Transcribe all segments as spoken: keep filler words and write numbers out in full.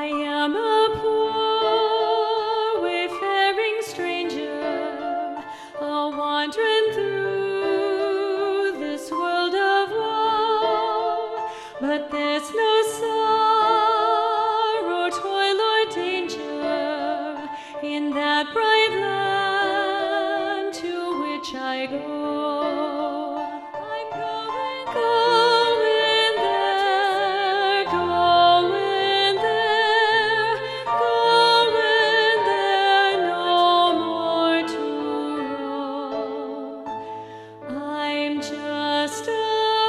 am a poor wayfaring stranger, a wandering through this world of woe, but there's no sorrow, toil, or danger in that bright land to which I go. I'm going, going there, going there, going there, no more to roam. I'm just a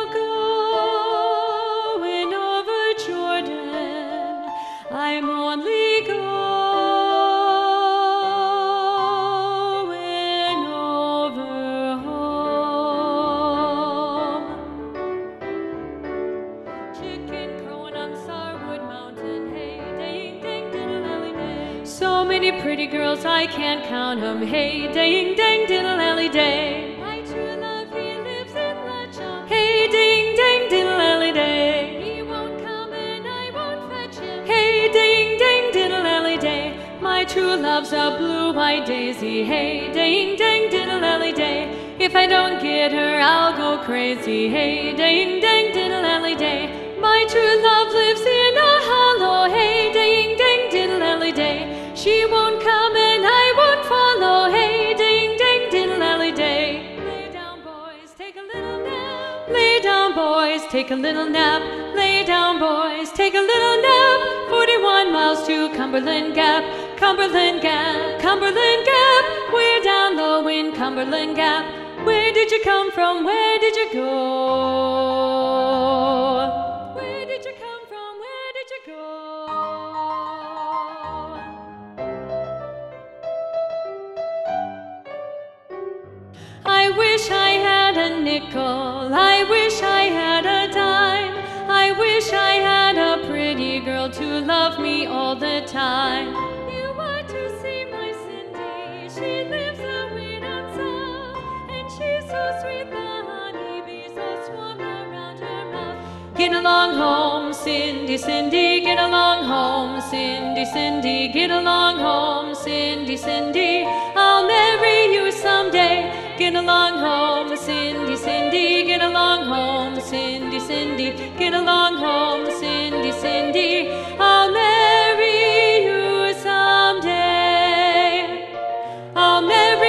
going over Jordan. I'm only going over home. Chicken crowing on Starwood Mountain, hey, ding, ding, diddle-lally, day. So many pretty girls, I can't count 'em, hey, ding, ding, diddle-lally, day. My true love, he lives in Lutchum, hey, ding, ding, diddle-lally, day. He won't come and I won't fetch him, hey, ding, ding, diddle-lally, day. My true love's a blue-eyed daisy, hey, ding, ding, diddle-lally, day. If I don't get her, I'll go crazy, hey, ding, ding, diddle-lally, day. My true love lives in a hollow, hey, ding, ding, diddle-lally, day. She won't come and I won't follow, hey, ding, ding, diddle-lally, day. Lay down, boys, take a little nap. Lay down, boys, take a little nap. Lay down, boys, take a little nap. Forty-one miles to Cumberland Gap, Cumberland Gap, Cumberland Gap. We're down low in Cumberland Gap. Where did you come from? Where did you go? Where did you come from? Where did you go? I wish I had a nickel. I wish I had a dime. I wish I had a pretty girl to love me all the time. You want to see my Cindy? She lives away down south, and she's so sweet the honeybees all swarm around her mouth. Get along home, Cindy, Cindy, get along home, Cindy, Cindy, get along home, Cindy, Cindy, I'll marry you someday. Get along home, Cindy, Cindy, get along home, Cindy, Cindy, get along home, Cindy, Cindy, I'll marry you someday. I'll marry